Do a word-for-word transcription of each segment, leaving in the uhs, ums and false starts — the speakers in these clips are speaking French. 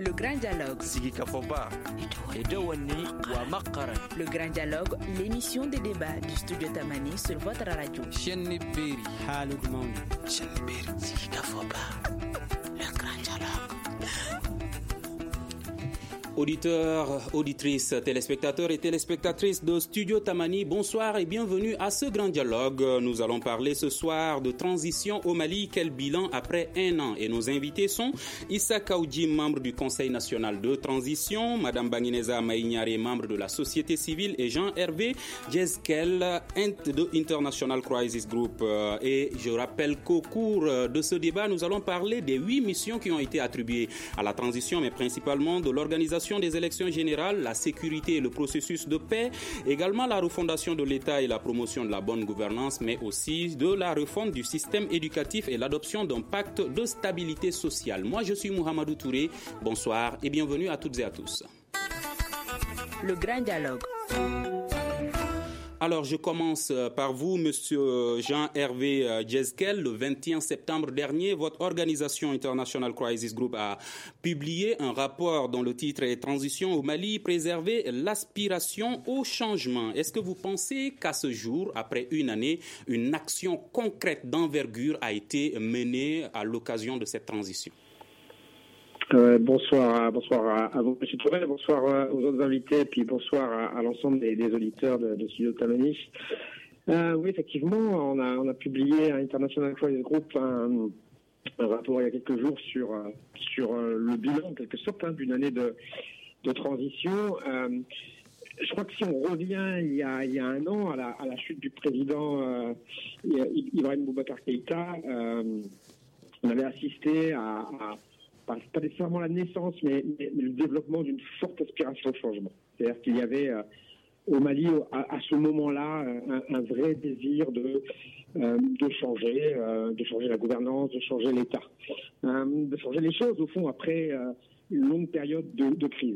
Le Grand Dialogue. Le Grand Dialogue, l'émission de débat du studio Tamani sur votre radio. Le Grand Dialogue. Auditeurs, auditrices, téléspectateurs et téléspectatrices de Studio Tamani, bonsoir et bienvenue à ce grand dialogue. Nous allons parler ce soir de transition au Mali, quel bilan après un an. Et nos invités sont Issa Kaoudji, membre du Conseil national de transition, Madame Bangineza Maïniare, membre de la société civile, et Jean-Hervé Djeskel de International Crisis Group. Et je rappelle qu'au cours de ce débat, nous allons parler des huit missions qui ont été attribuées à la transition, mais principalement de l'organisation des élections générales, la sécurité et le processus de paix, également la refondation de l'État et la promotion de la bonne gouvernance, mais aussi de la refonte du système éducatif et l'adoption d'un pacte de stabilité sociale. Moi, je suis Mohamedou Touré. Bonsoir et bienvenue à toutes et à tous. Le Grand Dialogue. Alors, je commence par vous, Monsieur Jean-Hervé Djeskel. Le vingt et un septembre dernier, votre organisation International Crisis Group a publié un rapport dont le titre est « Transition au Mali, préserver l'aspiration au changement ». Est-ce que vous pensez qu'à ce jour, après une année, une action concrète d'envergure a été menée à l'occasion de cette transition ? Euh, bonsoir, bonsoir à, à vous, M. Touré, bonsoir euh, aux autres invités, et puis bonsoir à, à l'ensemble des, des auditeurs de, de Studio Tamani. Euh, oui, effectivement, on a, on a publié à International Crisis Group un, un rapport il y a quelques jours sur, euh, sur euh, le bilan, en quelque sorte, hein, d'une année de, de transition. Euh, je crois que si on revient il y a, il y a un an à la, à la chute du président euh, Ibrahim Boubacar Keïta, euh, on avait assisté à... à pas nécessairement la naissance, mais, mais, mais le développement d'une forte aspiration au changement. C'est-à-dire qu'il y avait euh, au Mali, à, à ce moment-là, un, un vrai désir de, euh, de changer, euh, de changer la gouvernance, de changer l'État, euh, de changer les choses, au fond, après euh, une longue période de, de crise.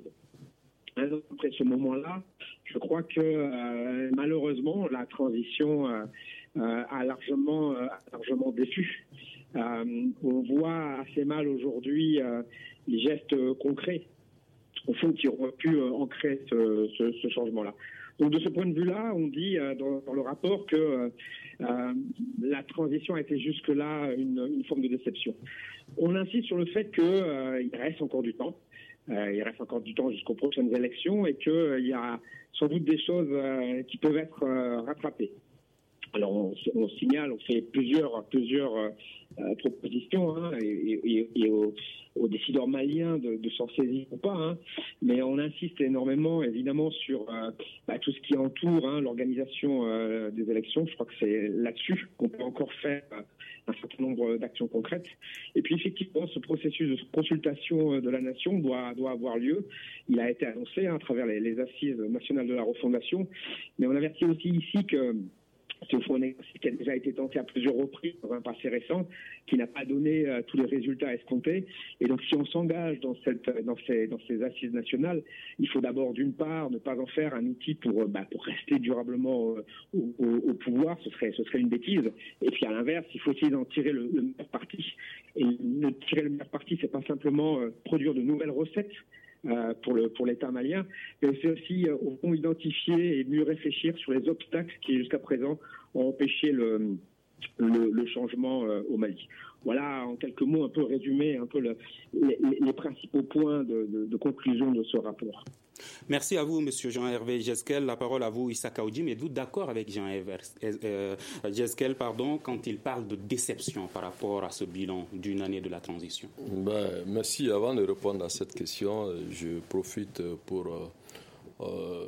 Après ce moment-là, je crois que euh, malheureusement, la transition euh, euh, a largement, euh, largement déçu. Euh, on voit assez mal aujourd'hui euh, les gestes euh, concrets, au fond, qui auraient pu euh, ancrer ce, ce, ce changement-là. Donc, de ce point de vue-là, on dit euh, dans, dans le rapport que euh, euh, la transition a été jusque-là une, une forme de déception. On insiste sur le fait qu'il euh, reste encore du temps. Euh, il reste encore du temps jusqu'aux prochaines élections et qu'il euh, y a sans doute des choses euh, qui peuvent être euh, rattrapées. Alors, on, on signale, on fait plusieurs, plusieurs euh, propositions hein, et, et, et aux, aux décideurs maliens de, de s'en saisir ou pas, hein, mais on insiste énormément, évidemment, sur euh, bah, tout ce qui entoure hein, l'organisation euh, des élections. Je crois que c'est là-dessus qu'on peut encore faire euh, un certain nombre d'actions concrètes. Et puis, effectivement, ce processus de consultation de la nation doit, doit avoir lieu. Il a été annoncé hein, à travers les, les assises nationales de la refondation, mais on avertit aussi ici que c'est au fond un exercice qui a déjà été tenté à plusieurs reprises dans un passé récent, qui n'a pas donné euh, tous les résultats escomptés. Et donc, si on s'engage dans, cette, dans, ces, dans ces assises nationales, il faut d'abord, d'une part, ne pas en faire un outil pour, euh, bah, pour rester durablement euh, au, au, au pouvoir. Ce serait, ce serait une bêtise. Et puis, à l'inverse, il faut essayer d'en tirer le, le meilleur parti. Et le, tirer le meilleur parti, c'est pas simplement euh, produire de nouvelles recettes Euh, pour le pour l'État malien, mais c'est aussi euh, au fond identifier et mieux réfléchir sur les obstacles qui jusqu'à présent ont empêché le le, le changement euh, au Mali. Voilà en quelques mots un peu résumé un peu le, les, les principaux points de, de, de conclusion de ce rapport. Merci à vous, Monsieur Jean-Hervé Djeskel. La parole à vous, Issa Kaoudji. Mais êtes-vous d'accord avec Jean-Hervé euh, Djeskel, pardon, quand il parle de déception par rapport à ce bilan d'une année de la transition? Ben, merci. Avant de répondre à cette question, je profite pour euh, euh,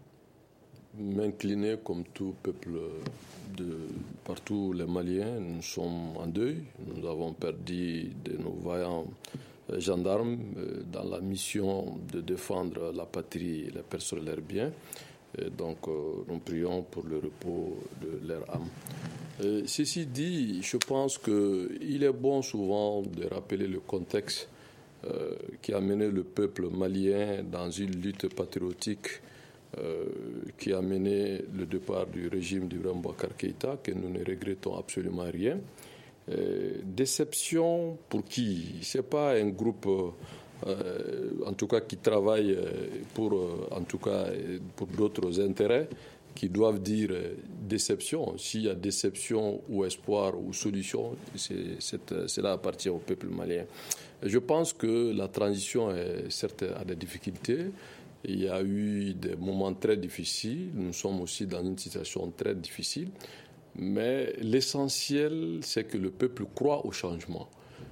m'incliner comme tout peuple de partout les Maliens. Nous sommes en deuil. Nous avons perdu de nos vaillants gendarmes dans la mission de défendre la patrie et les personnes et leurs biens. Et donc, nous prions pour le repos de leur âme. Et ceci dit, je pense qu'il est bon souvent de rappeler le contexte euh, qui a mené le peuple malien dans une lutte patriotique euh, qui a mené le départ du régime d'Ibrahim Boubacar Keïta, que nous ne regrettons absolument rien. Euh, déception pour qui? Ce n'est pas un groupe euh, en tout cas qui travaillent pour, euh, en tout cas, pour d'autres intérêts, qui doivent dire euh, déception. S'il y a déception ou espoir ou solution, c'est, c'est, cela appartient au peuple malien. Je pense que la transition est, certes, a des difficultés. Il y a eu des moments très difficiles. Nous sommes aussi dans une situation très difficile. Mais l'essentiel, c'est que le peuple croit au changement.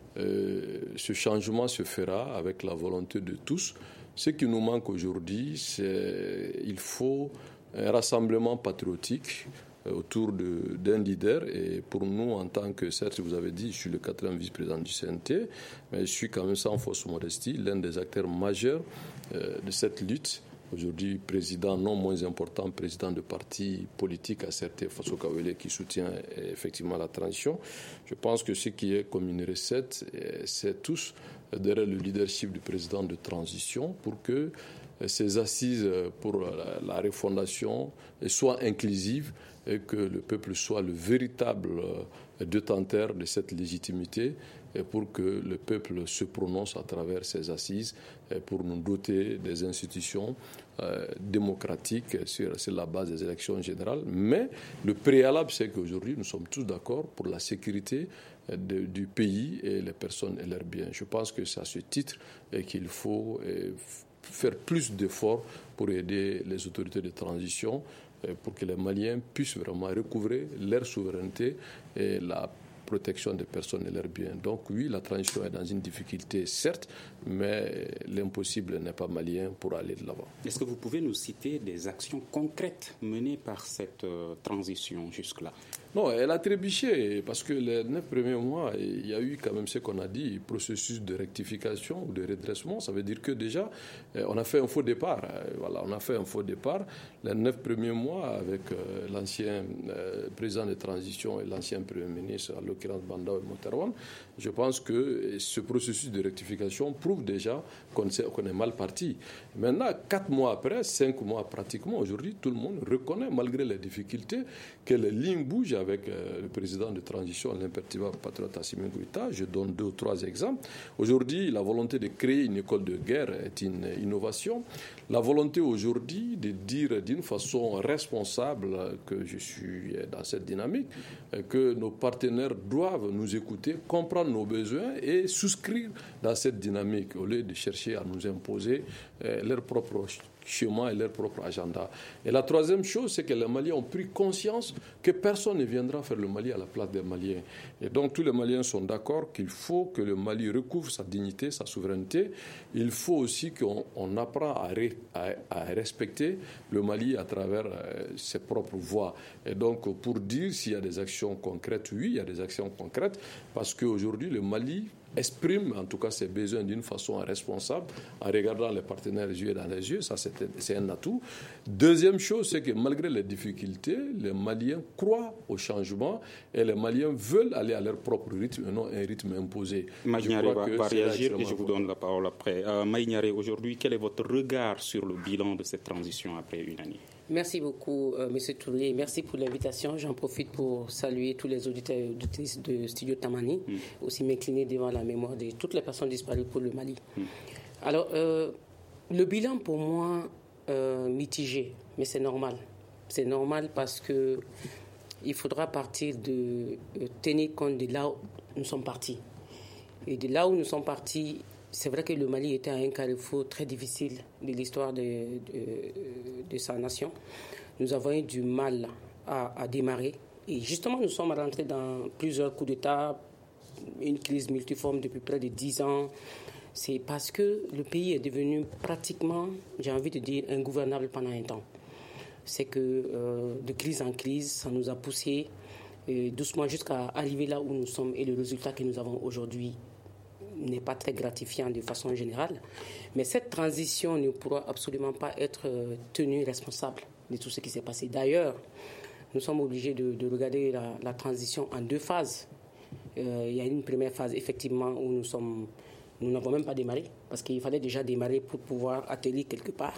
Euh, ce changement se fera avec la volonté de tous. Ce qui nous manque aujourd'hui, c'est qu'il faut un rassemblement patriotique autour de, d'un leader. Et pour nous, en tant que, certes, vous avez dit, je suis le quatrième vice-président du C N T, mais je suis quand même sans fausse modestie l'un des acteurs majeurs euh, de cette lutte. Aujourd'hui, président non moins important, président de parti politique à certains, Faso Kawele, qui soutient effectivement la transition. Je pense que ce qui est comme une recette, c'est tous derrière le leadership du président de transition pour que ces assises pour la, la refondation soient inclusives et que le peuple soit le véritable détenteur de cette légitimité et pour que le peuple se prononce à travers ces assises et pour nous doter des institutions euh, démocratiques sur, sur la base des élections générales. Mais le préalable, c'est qu'aujourd'hui, nous sommes tous d'accord pour la sécurité de, du pays et les personnes et leurs biens. Je pense que c'est à ce titre et qu'il faut et, faire plus d'efforts pour aider les autorités de transition pour que les Maliens puissent vraiment recouvrer leur souveraineté et la protection des personnes et leurs biens. Donc oui, la transition est dans une difficulté, certes, mais l'impossible n'est pas malien pour aller de l'avant. Est-ce que vous pouvez nous citer des actions concrètes menées par cette euh, transition jusque-là? Non, elle a trébuché parce que les neuf premiers mois, il y a eu quand même ce qu'on a dit, processus de rectification ou de redressement. Ça veut dire que déjà, on a fait un faux départ. Voilà, on a fait un faux départ. Les neuf premiers mois, avec euh, l'ancien euh, président de transition et l'ancien premier ministre, à l'occurrence Bandao et Moterwan, je pense que ce processus de rectification prouve déjà qu'on, sait, qu'on est mal parti. Maintenant, quatre mois après, cinq mois pratiquement, aujourd'hui, tout le monde reconnaît, malgré les difficultés, que les lignes bougent avec euh, le président de transition, l'imperturbable patriote Assimi Goïta. Je donne deux ou trois exemples. Aujourd'hui, la volonté de créer une école de guerre est une innovation. La volonté aujourd'hui de dire d'une façon responsable que je suis dans cette dynamique, que nos partenaires doivent nous écouter, comprendre nos besoins et souscrire dans cette dynamique au lieu de chercher à nous imposer euh, leur propre chemin et leur propre agenda. Et la troisième chose, c'est que les Maliens ont pris conscience que personne ne viendra faire le Mali à la place des Maliens. Et donc tous les Maliens sont d'accord qu'il faut que le Mali recouvre sa dignité, sa souveraineté. Il faut aussi qu'on on apprend à, ré, à, à respecter le Mali à travers euh, ses propres voies. Et donc pour dire s'il y a des actions concrètes, oui, il y a des actions concrètes, parce qu'aujourd'hui le Mali exprime en tout cas ses besoins d'une façon responsable en regardant les partenaires les yeux dans les yeux, ça c'est, c'est un atout. Deuxième chose, c'est que malgré les difficultés, les Maliens croient au changement et les Maliens veulent aller à leur propre rythme et non un rythme imposé. Maïgnaré va, va réagir et je vous donne la parole après. Euh, Maïgnaré, aujourd'hui, quel est votre regard sur le bilan de cette transition après une année? Merci beaucoup, euh, M. Touré. Merci pour l'invitation. J'en profite pour saluer tous les auditeurs et auditrices de Studio Tamani, mm. aussi m'incliner devant la mémoire de toutes les personnes disparues pour le Mali. Mm. Alors, euh, le bilan pour moi, euh, mitigé, mais c'est normal. C'est normal parce que il faudra partir de euh, tenir compte de là où nous sommes partis. Et de là où nous sommes partis, c'est vrai que le Mali était à un carrefour très difficile de l'histoire de, de, de sa nation. Nous avons eu du mal à, à démarrer. Et justement, nous sommes rentrés dans plusieurs coups d'État, une crise multiforme depuis près de dix ans. C'est parce que le pays est devenu pratiquement, j'ai envie de dire, ingouvernable pendant un temps. C'est que euh, de crise en crise, ça nous a poussé euh, doucement jusqu'à arriver là où nous sommes. Et le résultat que nous avons aujourd'hui n'est pas très gratifiant de façon générale. Mais cette transition ne pourra absolument pas être euh, tenue responsable de tout ce qui s'est passé. D'ailleurs, nous sommes obligés de, de regarder la, la transition en deux phases. Euh, il y a une première phase, effectivement, où nous sommes, nous n'avons même pas démarré, parce qu'il fallait déjà démarrer pour pouvoir atterrir quelque part.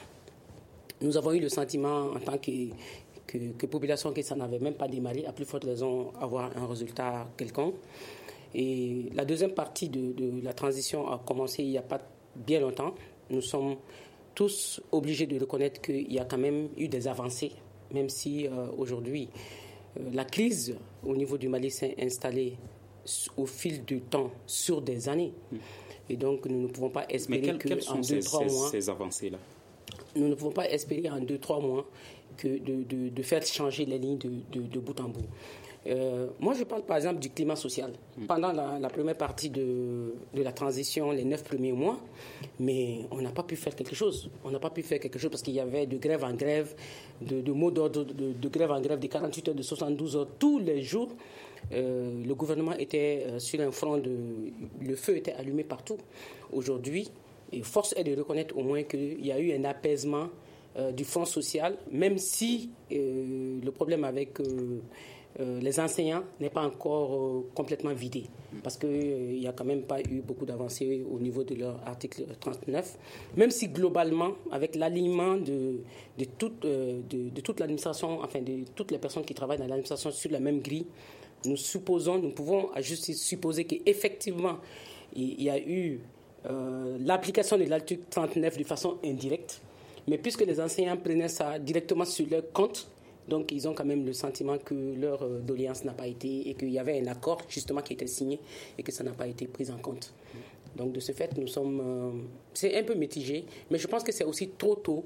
Nous avons eu le sentiment, en tant que, que, que population, que ça n'avait même pas démarré, à plus forte raison, avoir un résultat quelconque. Et la deuxième partie de, de la transition a commencé il n'y a pas bien longtemps. Nous sommes tous obligés de reconnaître qu'il y a quand même eu des avancées, même si euh, aujourd'hui, euh, la crise au niveau du Mali s'est installée au fil du temps, sur des années. Et donc, nous ne pouvons pas espérer quel, que en deux, trois mois... ces avancées-là? Nous ne pouvons pas espérer en deux, trois mois que de, de, de faire changer les lignes de, de, de bout en bout. Euh, moi, je parle par exemple du climat social. Pendant la, la première partie de, de la transition, les neuf premiers mois, mais on n'a pas pu faire quelque chose. On n'a pas pu faire quelque chose parce qu'il y avait de grève en grève, de, de mots d'ordre, de, de grève en grève, de quarante-huit heures, de soixante-douze heures, tous les jours. Euh, le gouvernement était euh, sur un front de... Le feu était allumé partout. Aujourd'hui, et force est de reconnaître au moins qu'il y a eu un apaisement euh, du front social, même si euh, le problème avec euh, euh, les enseignants n'est pas encore euh, complètement vidé, parce qu'il euh, n'y a quand même pas eu beaucoup d'avancées au niveau de leur article trente-neuf, même si globalement, avec l'alignement de, de, toute, euh, de, de toute l'administration, enfin de toutes les personnes qui travaillent dans l'administration sur la même grille, nous supposons, nous pouvons à juste supposer qu'effectivement, il y a eu Euh, l'application de l'article trente-neuf de façon indirecte, mais puisque les enseignants prenaient ça directement sur leur compte, donc ils ont quand même le sentiment que leur euh, doléance n'a pas été, et qu'il y avait un accord justement qui était signé et que ça n'a pas été pris en compte. Donc de ce fait, nous sommes, euh, c'est un peu mitigé, mais je pense que c'est aussi trop tôt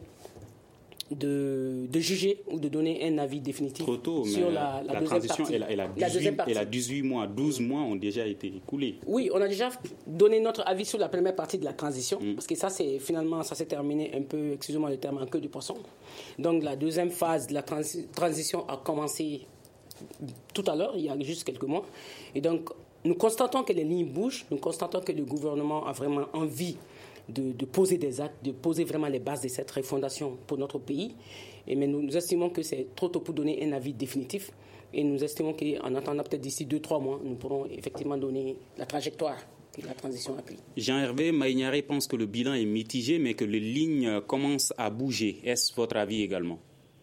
De, de juger ou de donner un avis définitif Trop tôt, sur mais la, la, la deuxième transition, partie. Elle, elle, a dix-huit, la deuxième partie. Elle a dix-huit mois, douze mois ont déjà été écoulés. Oui, on a déjà donné notre avis sur la première partie de la transition, mm. parce que ça, c'est finalement, ça s'est terminé un peu, excusez-moi le terme, en queue de poisson. Donc la deuxième phase de la transi- transition a commencé tout à l'heure, il y a juste quelques mois. Et donc, nous constatons que les lignes bougent, nous constatons que le gouvernement a vraiment envie De, de poser des actes, de poser vraiment les bases de cette refondation pour notre pays. Et mais nous, nous estimons que c'est trop tôt pour donner un avis définitif. Et nous estimons qu'en attendant peut-être d'ici deux, trois mois, nous pourrons effectivement donner la trajectoire que la transition a pris. Jean-Hervé Maïniaré pense que le bilan est mitigé, mais que les lignes commencent à bouger. Est-ce votre avis également?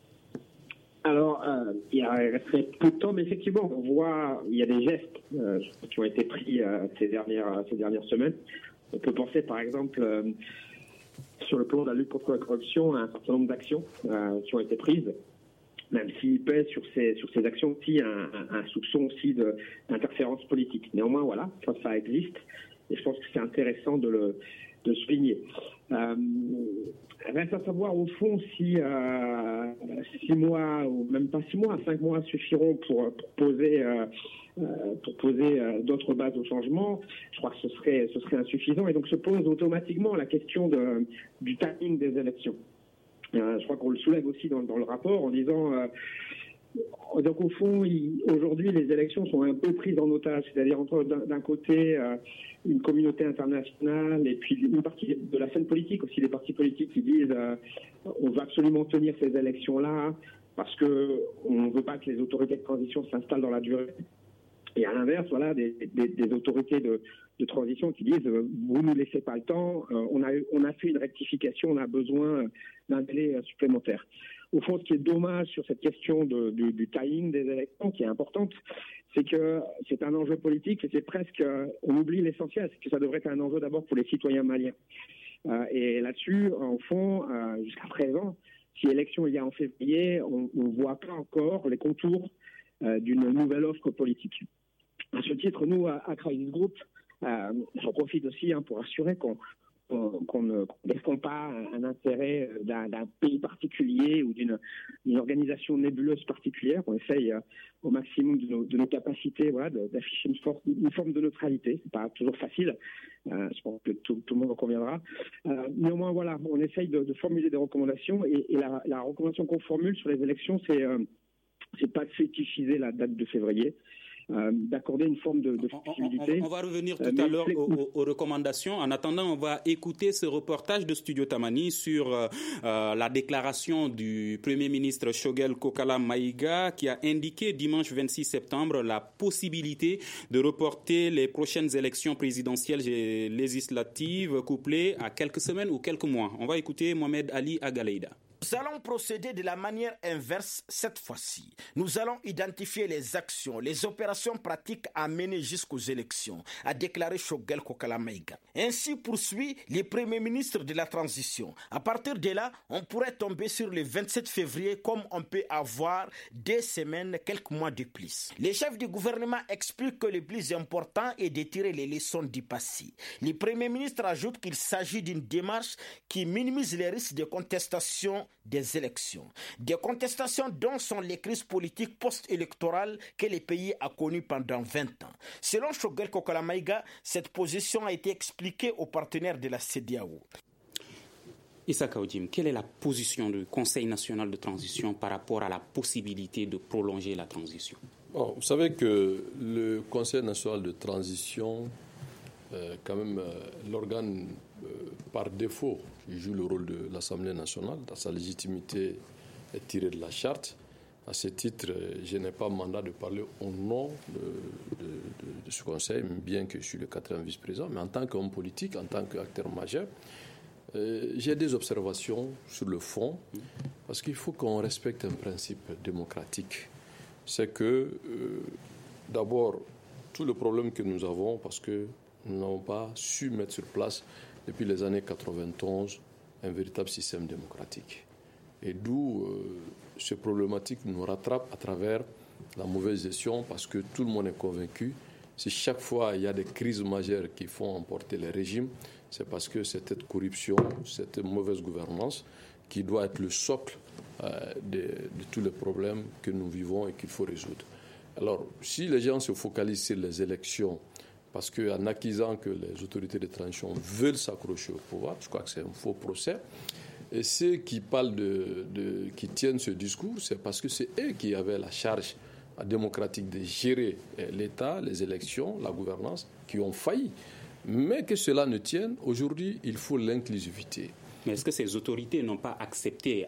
Alors, euh, il resterait peu de temps, mais effectivement, on voit, il y a des gestes euh, qui ont été pris euh, ces, dernières, ces dernières semaines. On peut penser, par exemple, euh, sur le plan de la lutte contre la corruption, à un certain nombre d'actions euh, qui ont été prises, même s'il pèse sur ces, sur ces actions aussi un, un, un soupçon aussi de, d'interférence politique. Néanmoins, voilà, ça, ça existe, et je pense que c'est intéressant de le de souligner. Euh, reste à savoir, au fond, si euh, six mois, ou même pas six mois, cinq mois suffiront pour, pour poser... Euh, Euh, pour poser euh, d'autres bases au changement. Je crois que ce serait, ce serait insuffisant, et donc se pose automatiquement la question de, du timing des élections. Euh, je crois qu'on le soulève aussi dans, dans le rapport en disant euh, donc au fond il, aujourd'hui les élections sont un peu prises en otage, c'est-à-dire entre d'un, d'un côté euh, une communauté internationale et puis une partie de la scène politique aussi, des partis politiques qui disent euh, on veut absolument tenir ces élections-là parce qu'on ne veut pas que les autorités de transition s'installent dans la durée. Et à l'inverse, voilà, des, des, des autorités de, de transition qui disent euh, vous ne laissez pas le temps, euh, on, a, on a fait une rectification, on a besoin d'un délai euh, supplémentaire. Au fond, ce qui est dommage sur cette question de, de, du timing des élections, qui est importante, c'est que c'est un enjeu politique et c'est presque, euh, on oublie l'essentiel, c'est que ça devrait être un enjeu d'abord pour les citoyens maliens. Euh, et là-dessus, en fond, euh, jusqu'à présent, si élection il y a en février, on ne voit pas encore les contours euh, d'une nouvelle offre politique. À ce titre, nous, à, à Crisis Group, euh, j'en profite aussi hein, pour assurer qu'on, qu'on, qu'on ne défend pas un, un intérêt d'un, d'un pays particulier ou d'une, d'une organisation nébuleuse particulière. On essaye euh, au maximum de nos, de nos capacités voilà, de, d'afficher une, for- une forme de neutralité. C'est pas toujours facile, euh, je pense que tout, tout le monde en conviendra. Euh, néanmoins, voilà, on essaye de, de formuler des recommandations et, et la, la recommandation qu'on formule sur les élections, c'est, euh, c'est pas de fétichiser la date de février. Euh, d'accorder une forme de, de flexibilité. On, on, on va revenir tout euh, à l'heure aux, aux, aux recommandations. En attendant, on va écouter ce reportage de Studio Tamani sur euh, euh, la déclaration du Premier ministre Shogel Kokala Maïga qui a indiqué dimanche vingt-six septembre la possibilité de reporter les prochaines élections présidentielles et législatives couplées à quelques semaines ou quelques mois. On va écouter Mohamed Ali Agaleida. Nous allons procéder de la manière inverse cette fois-ci. Nous allons identifier les actions, les opérations pratiques à mener jusqu'aux élections, a déclaré Choguel Kokalamaïga. Ainsi poursuit le Premier ministre de la Transition. À partir de là, on pourrait tomber sur le vingt-sept février comme on peut avoir des semaines, quelques mois de plus. Les chefs du gouvernement expliquent que le plus important est de tirer les leçons du passé. Le Premier ministre ajoute qu'il s'agit d'une démarche qui minimise les risques de contestation des élections. Des contestations dont sont les crises politiques post-électorales que le pays a connues pendant vingt ans. Selon Choguel Kokalamaïga, cette position a été expliquée aux partenaires de la C E D E A O. Issa Kaoudim, quelle est la position du Conseil national de transition par rapport à la possibilité de prolonger la transition? Bon, vous savez que le Conseil national de transition, euh, quand même, euh, l'organe euh, par défaut, qui joue le rôle de l'Assemblée nationale, dans sa légitimité est tirée de la charte. À ce titre, je n'ai pas mandat de parler au nom de, de, de, de ce Conseil, bien que je suis le quatrième vice-président, mais en tant qu'homme politique, en tant qu'acteur majeur, euh, j'ai des observations sur le fond, parce qu'il faut qu'on respecte un principe démocratique. C'est que, euh, d'abord, tout le problème que nous avons, parce que nous n'avons pas su mettre sur place, depuis les années quatre-vingt-onze, un véritable système démocratique. Et d'où euh, ces problématiques nous rattrapent à travers la mauvaise gestion, parce que tout le monde est convaincu, si chaque fois il y a des crises majeures qui font emporter les régimes, c'est parce que c'est cette corruption, cette mauvaise gouvernance qui doit être le socle euh, de, de tous les problèmes que nous vivons et qu'il faut résoudre. Alors, si les gens se focalisent sur les élections, parce qu'en accusant que les autorités de transition veulent s'accrocher au pouvoir, je crois que c'est un faux procès. Et ceux qui parlent de, de, qui tiennent ce discours, c'est parce que c'est eux qui avaient la charge démocratique de gérer l'État, les élections, la gouvernance, qui ont failli. Mais que cela ne tienne, aujourd'hui, il faut l'inclusivité. Mais est-ce que ces autorités n'ont pas accepté,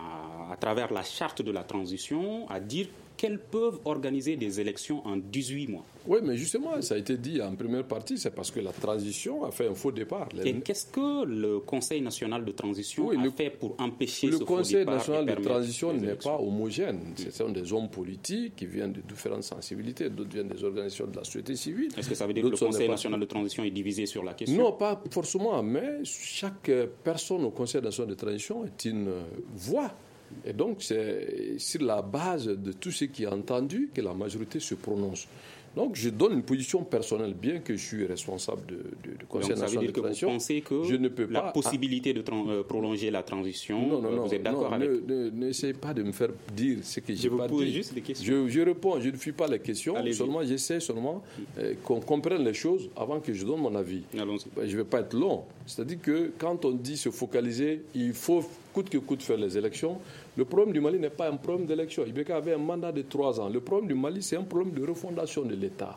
à, à travers la charte de la transition, à dire qu'elles peuvent organiser des élections en dix-huit mois? Oui, mais justement, ça a été dit en première partie, c'est parce que la transition a fait un faux départ. Et qu'est-ce que le Conseil national de transition oui, a le, fait pour empêcher ce faux faux départ? Le Conseil national de transition n'est élections. pas homogène. Mm. Ce sont des hommes politiques qui viennent de différentes sensibilités, d'autres viennent des organisations de la société civile. Est-ce que ça veut dire que le Conseil national de transition est divisé sur la question? Non, pas forcément, mais chaque personne au Conseil national de transition est une voix. Et donc, c'est sur la base de tout ce qui est entendu que la majorité se prononce. Donc, je donne une position personnelle, bien que je suis responsable de, de, de Conseil donc, national de transition. Vous pensez que je ne peux la pas possibilité de tra- euh, prolonger la transition, non, non, non, vous êtes d'accord non, avec? Ne, n'essayez pas de me faire dire ce que je n'ai pas dit. Je vous pose juste des questions. Je, je réponds, je ne fuis pas les questions. Allez-y. Seulement, j'essaie seulement euh, qu'on comprenne les choses avant que je donne mon avis. Allons-y. Je ne vais pas être long. C'est-à-dire que quand on dit se focaliser, il faut coûte que coûte faire les élections. Le problème du Mali n'est pas un problème d'élection. Ibeka avait un mandat de trois ans. Le problème du Mali, c'est un problème de refondation de l'État.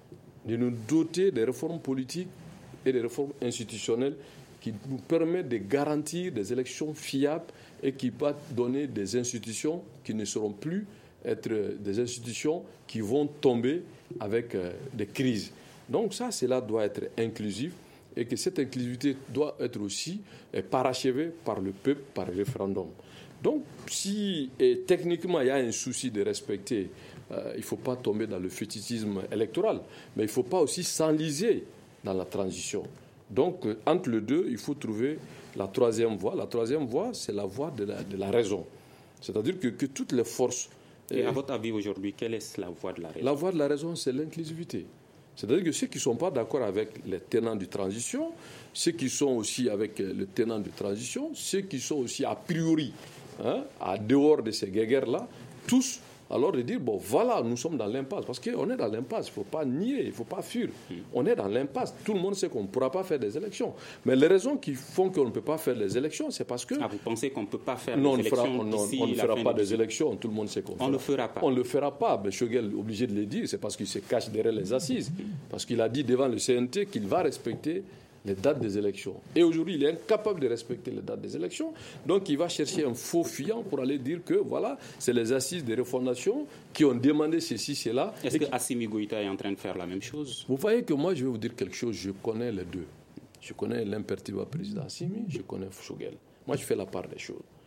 De nous doter des réformes politiques et des réformes institutionnelles qui nous permettent de garantir des élections fiables et qui peuvent donner des institutions qui ne seront plus être des institutions qui vont tomber avec euh, des crises. Donc ça, cela doit être inclusif et que cette inclusivité doit être aussi euh, parachevée par le peuple, par le référendum. Donc si et techniquement il y a un souci de respecter, euh, il ne faut pas tomber dans le fétichisme électoral, mais il ne faut pas aussi s'enliser dans la transition. Donc euh, entre les deux, il faut trouver la troisième voie. La troisième voie, c'est la voie de la, de la raison. C'est-à-dire que, que toutes les forces... Et à votre avis aujourd'hui, quelle est la voie de la raison? La voie de la raison, c'est l'inclusivité. C'est-à-dire que ceux qui ne sont pas d'accord avec les tenants de transition, ceux qui sont aussi avec le tenant de transition, ceux qui sont aussi a priori, hein, à dehors de ces guéguerres-là, tous, alors de dire, bon, voilà, nous sommes dans l'impasse. Parce qu'on est dans l'impasse, il ne faut pas nier, il ne faut pas fuir. On est dans l'impasse. Tout le monde sait qu'on ne pourra pas faire des élections. Mais les raisons qui font qu'on ne peut pas faire les élections, c'est parce que... Ah, vous pensez qu'on ne peut pas faire non, des élections fera, non, on ne fera pas des élections, tout le monde sait qu'on On ne le fera pas. On ne le fera pas. Mais Choguel est obligé de le dire, c'est parce qu'il se cache derrière les assises. Parce qu'il a dit devant le C N T qu'il va respecter les dates des élections. Et aujourd'hui, il est incapable de respecter les dates des élections. Donc, il va chercher un faux fuyant pour aller dire que, voilà, c'est les assises des refondation qui ont demandé ceci, cela. Est-ce que Assimi Goïta est en train de faire la même chose? Vous voyez que moi, je vais vous dire quelque chose. Je connais les deux. Je connais l'imperturbable président Assimi, je connais Choguel. Moi, je fais la part des choses.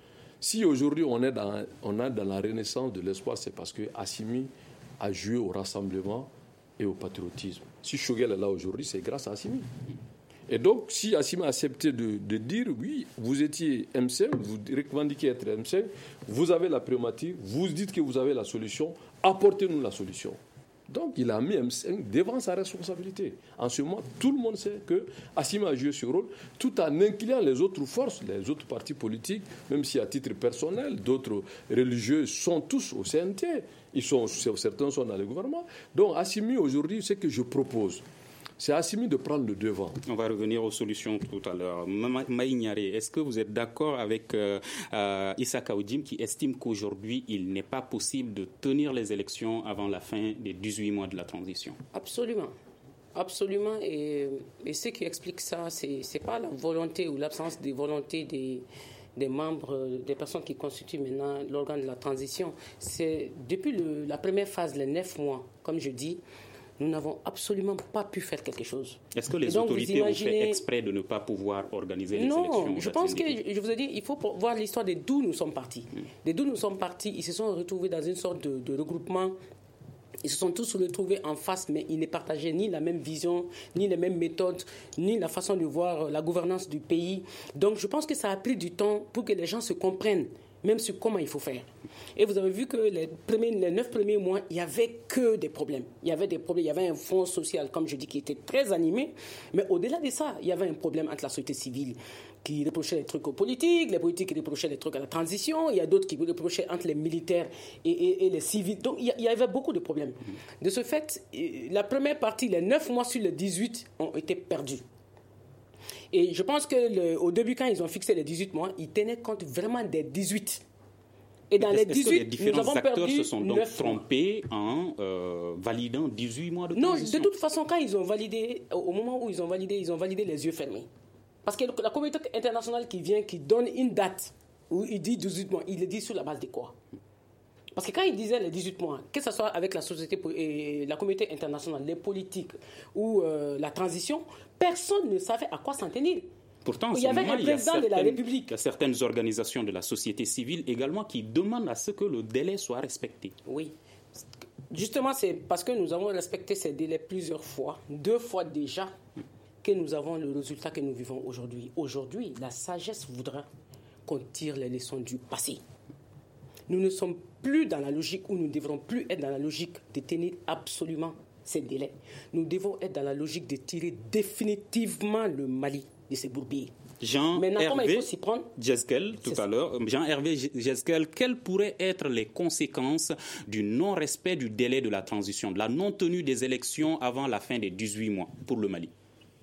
Si aujourd'hui on est dans, on est dans la renaissance de l'espoir, c'est parce que Assimi a joué au rassemblement et au patriotisme. Si Choguel est là aujourd'hui, c'est grâce à Assimi. Et donc, si Assimi a accepté de, de dire, oui, vous étiez M cinq, vous revendiquez être M cinq, vous avez la primature, vous dites que vous avez la solution, apportez-nous la solution. Donc, il a mis M cinq devant sa responsabilité. En ce moment, tout le monde sait que Assimi a joué ce rôle, tout en inclinant les autres forces, les autres partis politiques, même si à titre personnel, d'autres religieux sont tous au C N T. Ils sont, certains sont dans le gouvernement. Donc, Assimi, aujourd'hui, ce que je propose, c'est à Assimi de prendre le devant. On va revenir aux solutions tout à l'heure. Maïgnare, est-ce que vous êtes d'accord avec euh, euh, Issa Kaoudim qui estime qu'aujourd'hui, il n'est pas possible de tenir les élections avant la fin des dix-huit mois de la transition? Absolument. Absolument. Et, et ce qui explique ça, ce n'est pas la volonté ou l'absence de volonté des, des membres, des personnes qui constituent maintenant l'organe de la transition. C'est depuis le, la première phase, les neuf mois, comme je dis, nous n'avons absolument pas pu faire quelque chose. Est-ce que les donc, autorités imaginez... ont fait exprès de ne pas pouvoir organiser les non, élections? Non, je pense que, je vous ai dit, il faut voir l'histoire de d'où nous sommes partis. Mm. De d'où nous sommes partis, ils se sont retrouvés dans une sorte de, de regroupement. Ils se sont tous retrouvés en face, mais ils ne partageaient ni la même vision, ni les mêmes méthodes, ni la façon de voir la gouvernance du pays. Donc je pense que ça a pris du temps pour que les gens se comprennent, même sur comment il faut faire. Et vous avez vu que les, premiers, les neuf premiers mois, il n'y avait que des problèmes. Il y avait des problèmes. Il y avait un fonds social, comme je dis, qui était très animé. Mais au-delà de ça, il y avait un problème entre la société civile qui reprochait les trucs aux politiques, les politiques qui reprochaient les trucs à la transition. Il y a d'autres qui reprochaient entre les militaires et, et, et les civils. Donc, il y avait beaucoup de problèmes. De ce fait, la première partie, les neuf mois sur les dix-huit, ont été perdus. Et je pense qu'au début, quand ils ont fixé les dix-huit mois, ils tenaient compte vraiment des dix-huit. Et dans les dix-huit, est-ce que les différents nous avons acteurs perdu se sont donc trompés en euh, validant dix-huit mois de transition? Non, de toute façon, quand ils ont validé, au moment où ils ont validé, ils ont validé les yeux fermés. Parce que la communauté internationale qui vient, qui donne une date où il dit dix-huit mois, il le dit sur la base de quoi? Parce que quand il disait les dix-huit mois, que ce soit avec la société et la communauté internationale, les politiques ou euh, la transition, personne ne savait à quoi s'en tenir. Pourtant, en il ce y avait moment, un président de la République. Il y a certaines organisations de la société civile également qui demandent à ce que le délai soit respecté. Oui. Justement, c'est parce que nous avons respecté ces délais plusieurs fois, deux fois déjà, que nous avons le résultat que nous vivons aujourd'hui. Aujourd'hui, la sagesse voudra qu'on tire les leçons du passé. Nous ne sommes plus dans la logique où nous ne devrons plus être dans la logique de tenir absolument ces délais. Nous devons être dans la logique de tirer définitivement le Mali de ces bourbiers. Jean-Hervé Djeskel, tout à l'heure, Jean-Hervé Djeskel, quelles pourraient être les conséquences du non-respect du délai de la transition, de la non-tenue des élections avant la fin des dix-huit mois pour le Mali?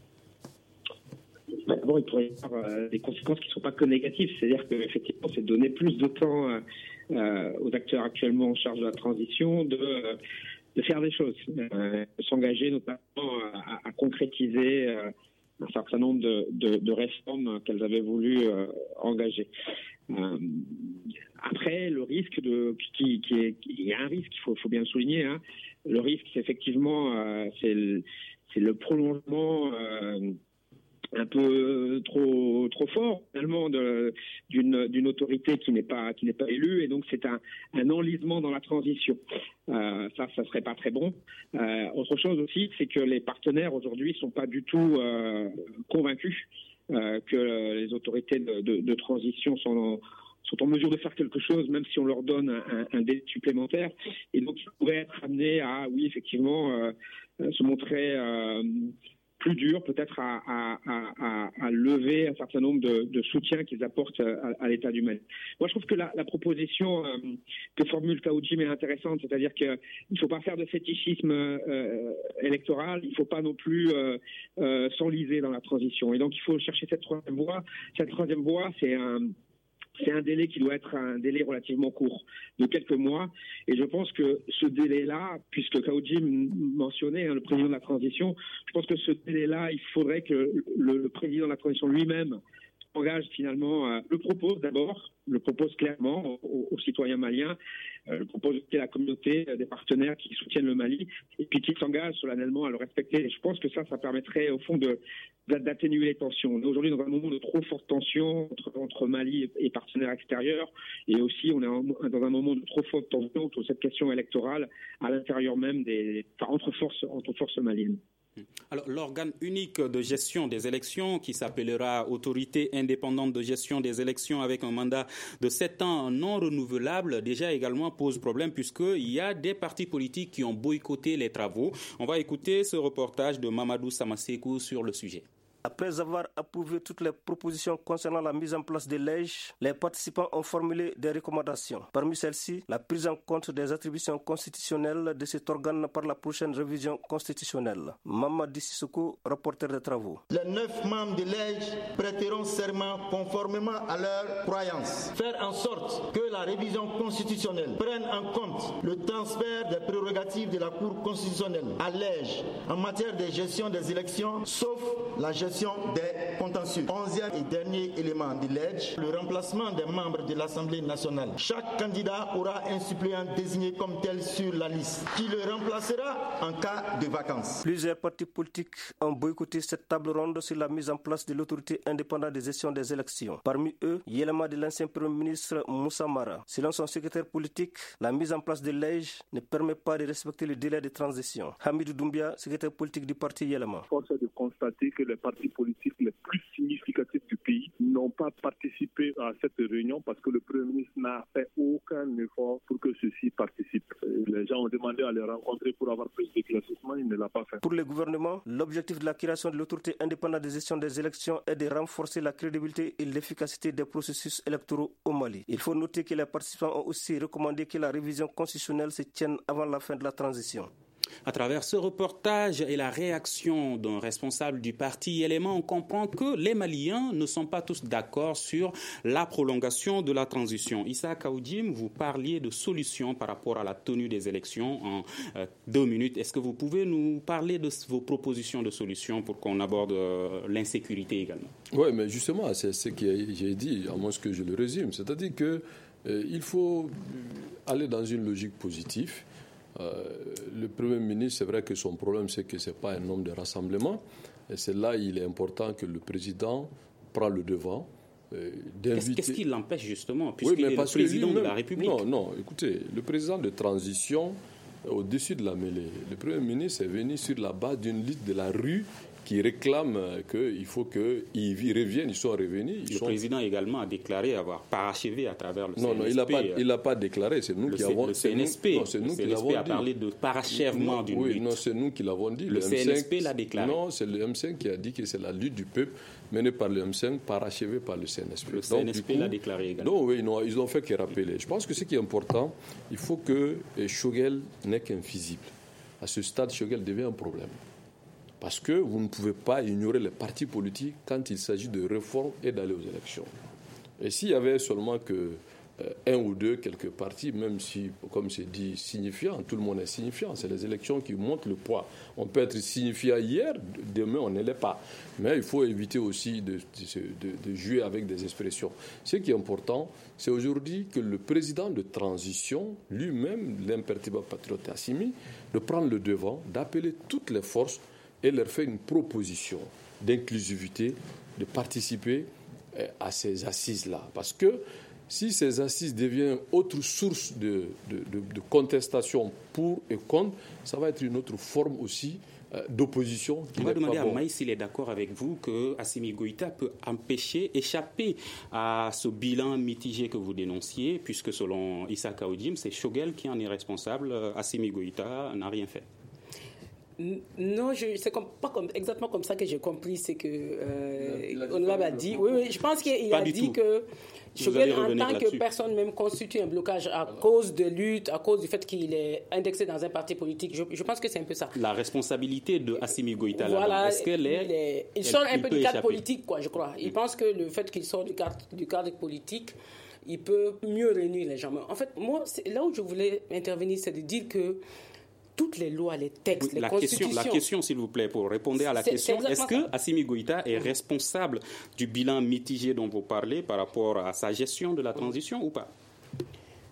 D'abord, il pourrait y avoir euh, des conséquences qui ne sont pas que négatives, c'est-à-dire qu'effectivement, c'est donner plus de temps euh, aux acteurs actuellement en charge de la transition de, euh, de faire des choses, euh, de s'engager notamment à, à concrétiser euh, un certain nombre de, de, de réformes qu'elles avaient voulu euh, engager. Euh, après, le risque de, qui, qui est, il y a un risque, il faut, faut bien le souligner. Hein. Le risque, c'est effectivement, euh, c'est, le, c'est le prolongement euh, un peu trop trop fort finalement de, d'une d'une autorité qui n'est pas qui n'est pas élue, et donc c'est un, un enlisement dans la transition. Euh, ça, ça serait pas très bon. Euh, autre chose aussi, c'est que les partenaires aujourd'hui sont pas du tout euh, convaincus euh, que les autorités de, de, de transition sont en, sont en mesure de faire quelque chose, même si on leur donne un, un délai supplémentaire. Et donc, ils pourraient être amenés à, oui, effectivement, euh, se montrer euh, plus dur, peut-être à, à, à, à lever un certain nombre de, de soutiens qu'ils apportent à, à l'État du Mali. Moi, je trouve que la, la proposition euh, que formule Kaoudim est intéressante, c'est-à-dire qu'il ne faut pas faire de fétichisme euh, électoral, il ne faut pas non plus euh, euh, s'enliser dans la transition. Et donc, il faut chercher cette troisième voie. Cette troisième voie, c'est un... C'est un délai qui doit être un délai relativement court, de quelques mois. Et je pense que ce délai-là, puisque Kaoudim mentionnait hein, le président de la transition, je pense que ce délai-là, il faudrait que le, le président de la transition lui-même engage finalement, euh, le propose d'abord, le propose clairement aux, aux citoyens maliens, euh, le propose à la communauté des partenaires qui soutiennent le Mali, et puis qu'il s'engage solennellement à le respecter. Et je pense que ça, ça permettrait au fond de, d'atténuer les tensions. On est aujourd'hui dans un moment de trop forte tension entre, entre Mali et, et partenaires extérieurs, et aussi on est en, dans un moment de trop forte tension autour de cette question électorale à l'intérieur même des, enfin, entre forces, entre forces maliennes. Alors, l'organe unique de gestion des élections, qui s'appellera Autorité indépendante de gestion des élections avec un mandat de sept ans non renouvelable, déjà également pose problème puisqu'il y a des partis politiques qui ont boycotté les travaux. On va écouter ce reportage de Mamadou Samasekou sur le sujet. Après avoir approuvé toutes les propositions concernant la mise en place des L E G, les participants ont formulé des recommandations. Parmi celles-ci, la prise en compte des attributions constitutionnelles de cet organe par la prochaine révision constitutionnelle. Mamadi Sissoko, rapporteur des travaux. Les neuf membres de l'E G prêteront serment conformément à leurs croyances. Faire en sorte que la révision constitutionnelle prenne en compte le transfert des prérogatives de la Cour constitutionnelle à l'E G en matière de gestion des élections, sauf la gestion des contentieux. Onzième et dernier élément de l'E G, le remplacement des membres de l'Assemblée nationale. Chaque candidat aura un suppléant désigné comme tel sur la liste, qui le remplacera en cas de vacances. Plusieurs partis politiques ont boycotté cette table ronde sur la mise en place de l'autorité indépendante de gestion des élections. Parmi eux, Yelema de l'ancien Premier ministre Moussa Mara. Selon son secrétaire politique, la mise en place de l'E G ne permet pas de respecter le délai de transition. Hamidou Doumbia, secrétaire politique du parti Yelema. Force est de constater que les partis politiques les plus significatifs du pays n'ont pas participé à cette réunion parce que le Premier ministre n'a fait aucun effort pour que ceux-ci participent. Les gens ont demandé à les rencontrer pour avoir plus d'éclaircissement, il ne l'a pas fait. Pour le gouvernement, l'objectif de la création de l'autorité indépendante de gestion des élections est de renforcer la crédibilité et l'efficacité des processus électoraux au Mali. Il faut noter que les participants ont aussi recommandé que la révision constitutionnelle se tienne avant la fin de la transition. À travers ce reportage et la réaction d'un responsable du parti Élément, on comprend que les Maliens ne sont pas tous d'accord sur la prolongation de la transition. Issa Kaoudim, vous parliez de solutions par rapport à la tenue des élections en euh, deux minutes. Est-ce que vous pouvez nous parler de vos propositions de solutions pour qu'on aborde euh, l'insécurité également? Oui, mais justement, c'est ce que j'ai dit, à moins que je le résume. C'est-à-dire qu'il euh, faut aller dans une logique positive. Euh, le Premier ministre, c'est vrai que son problème, c'est que ce n'est pas un homme de rassemblement. Et c'est là il est important que le président prenne le devant. Euh, qu'est-ce, qu'est-ce qui l'empêche justement, puisqu'il oui, est le président de la République? Non, non, écoutez, le président de transition, au-dessus de la mêlée, le Premier ministre est venu sur la base d'une liste de la rue qui réclament qu'il faut qu'ils reviennent, ils sont revenus. Ils le sont... président également a déclaré avoir parachevé à travers le non, C N S P. Non, il n'a pas, il n'a pas déclaré, c'est nous le qui C, avons... Le C N S P, non, c'est nous le qui C N S P l'avons a dit. parlé de parachèvement d'une oui, lutte. Non, c'est nous qui l'avons dit. Le, le M cinq, C N S P l'a déclaré. Non, c'est le M cinq qui a dit que c'est la lutte du peuple menée par le M cinq, parachevée par le C N S P. Le C N S P donc, l'a déclaré également. Non, oui, non, ils n'ont fait que rappeler. Je pense que ce qui est important, il faut que Choguel n'est qu'invisible. À ce stade, Choguel devient un problème. Parce que vous ne pouvez pas ignorer les partis politiques quand il s'agit de réformes et d'aller aux élections. Et s'il y avait seulement que euh, un ou deux, quelques partis, même si, comme c'est dit, signifiant, tout le monde est signifiant, c'est les élections qui montrent le poids. On peut être signifiant hier, demain on ne l'est pas. Mais il faut éviter aussi de, de, de jouer avec des expressions. Ce qui est important, c'est aujourd'hui que le président de transition, lui-même, l'imperturbable patriote Assimi, de prendre le devant, d'appeler toutes les forces et leur faire une proposition d'inclusivité, de participer à ces assises-là. Parce que si ces assises deviennent autre source de, de, de, de contestation pour et contre, ça va être une autre forme aussi euh, d'opposition. On va demander à bon. Maïs s'il est d'accord avec vous que Assimi Goïta peut empêcher, échapper à ce bilan mitigé que vous dénonciez, puisque selon Issa Kaoudim, c'est Choguel qui en est responsable. Assimi Goïta n'a rien fait. Non, je, c'est comme, pas comme, exactement comme ça que j'ai compris. C'est que euh, on l'a dit. Oui, oui, je pense qu'il pas a dit tout. que Choguel, en tant que personne même, constitue un blocage à voilà. cause de lutte, à cause du fait qu'il est indexé dans un parti politique. Je, je pense que c'est un peu ça. La responsabilité de Assimi Goïta, voilà, est-ce qu'elle est... Il, est, il sort un peu du cadre échapper. politique, quoi, je crois. Il mmh. pense que le fait qu'il sort du cadre, du cadre politique, il peut mieux réunir les gens. En fait, moi, c'est, là où je voulais intervenir, c'est de dire que toutes les lois, les textes, oui, les la constitutions... Question, la question, s'il vous plaît, pour répondre à la c'est, question, c'est est-ce que Assimi Goïta est responsable du bilan mitigé dont vous parlez par rapport à sa gestion de la transition ou pas?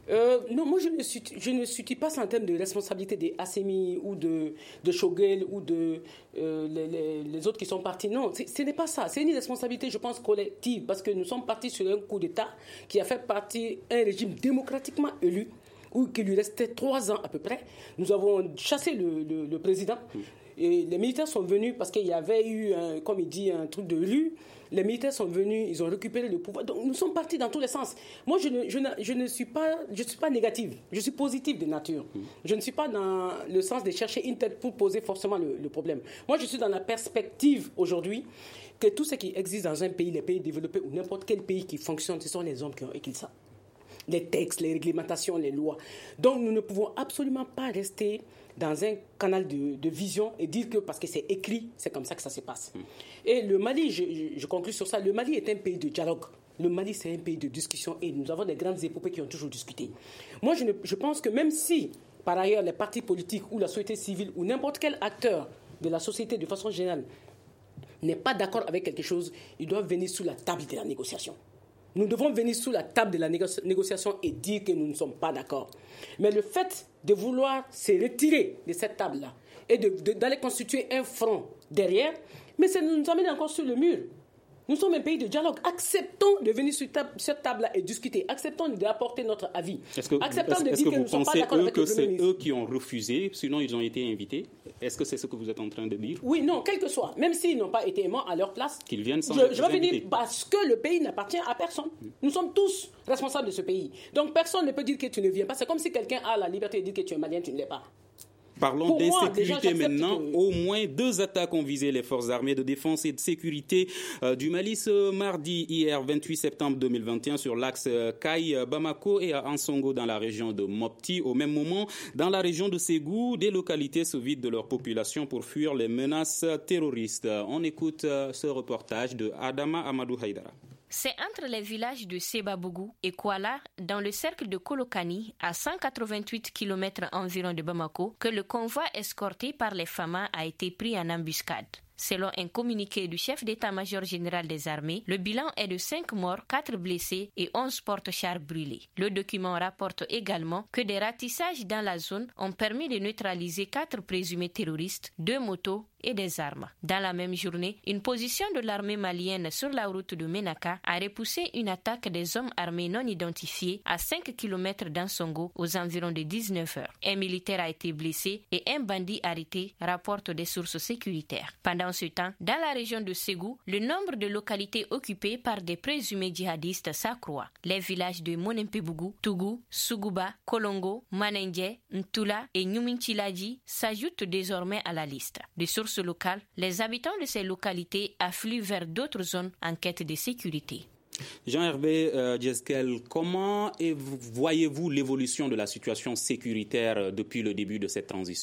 Euh, non, moi je ne suis, je ne suis pas en termes de responsabilité des Assemi ou de, de Choguel ou de euh, les, les, les autres qui sont partis. Non, ce n'est pas ça. C'est une responsabilité, je pense, collective, parce que nous sommes partis sur un coup d'État qui a fait partie d'un régime démocratiquement élu, où qu'il lui restait trois ans à peu près. Nous avons chassé le, le, le président. Et les militaires sont venus parce qu'il y avait eu, un, comme il dit, un truc de rue. Les militaires sont venus, ils ont récupéré le pouvoir. Donc nous sommes partis dans tous les sens. Moi, je ne, je ne, je ne suis pas, je suis pas négative, je suis positive de nature. Je ne suis pas dans le sens de chercher une tête pour poser forcément le, le problème. Moi, je suis dans la perspective aujourd'hui que tout ce qui existe dans un pays, les pays développés ou n'importe quel pays qui fonctionne, ce sont les hommes qui ont écrit ça. Les textes, les réglementations, les lois. Donc nous ne pouvons absolument pas rester dans un canal de, de vision et dire que parce que c'est écrit, c'est comme ça que ça se passe. Mm. Et le Mali, je, je, je conclue sur ça, le Mali est un pays de dialogue. Le Mali, c'est un pays de discussion et nous avons des grandes épopées qui ont toujours discuté. Moi, je, ne, je pense que même si, par ailleurs, les partis politiques ou la société civile ou n'importe quel acteur de la société, de façon générale, n'est pas d'accord avec quelque chose, ils doivent venir sous la table de la négociation. Nous devons venir sous la table de la négo- négociation et dire que nous ne sommes pas d'accord. Mais le fait de vouloir se retirer de cette table-là et de, de, d'aller constituer un front derrière, mais ça nous amène encore sur le mur. Nous sommes un pays de dialogue. Acceptons de venir sur table, cette table-là et discuter. Acceptons d'apporter notre avis. Est-ce que, Acceptons est-ce, de est-ce dire que, que vous nous ne sommes pas pensez d'accord eux avec que le Premier c'est ministre. eux qui ont refusé, sinon ils ont été invités? Est-ce que c'est ce que vous êtes en train de dire? Oui, non, quel que soit. Même s'ils n'ont pas été aimants à leur place, qu'ils viennent sans je, je vais inviter. venir parce que le pays n'appartient à personne. Nous sommes tous responsables de ce pays. Donc personne ne peut dire que tu ne viens pas. C'est comme si quelqu'un a la liberté de dire que tu es malien, tu ne l'es pas. Parlons Pour moi, d'insécurité déjà, maintenant. que... Au moins deux attaques ont visé les forces armées de défense et de sécurité euh, du Mali ce mardi, hier vingt-huit septembre deux mille vingt et un, sur l'axe euh, Kaï-Bamako et à Ansongo dans la région de Mopti. Au même moment, dans la région de Ségou, des localités se vident de leur population pour fuir les menaces terroristes. On écoute euh, ce reportage de Adama Amadou Haïdara. C'est entre les villages de Sebabougou et Kouala, dans le cercle de Kolokani, à cent quatre-vingt-huit kilomètres environ de Bamako, que le convoi escorté par les Famas a été pris en embuscade. Selon un communiqué du chef d'état-major général des armées, le bilan est de cinq morts, quatre blessés et onze porte-chars brûlés. Le document rapporte également que des ratissages dans la zone ont permis de neutraliser quatre présumés terroristes, deux motos et des armes. Dans la même journée, une position de l'armée malienne sur la route de Menaka a repoussé une attaque des hommes armés non identifiés à cinq kilomètres d'Ansongo aux environs de dix-neuf heures. Un militaire a été blessé et un bandit arrêté, rapportent des sources sécuritaires. Pendant ce temps, dans la région de Ségou, le nombre de localités occupées par des présumés djihadistes s'accroît. Les villages de Monempebougou, Tougou, Suguba, Kolongo, Manendje, Ntula et Nyuminchiladji s'ajoutent désormais à la liste. De sources locales, les habitants de ces localités affluent vers d'autres zones en quête de sécurité. Jean-Hervé euh, Djeskel, comment voyez-vous l'évolution de la situation sécuritaire depuis le début de cette transition ?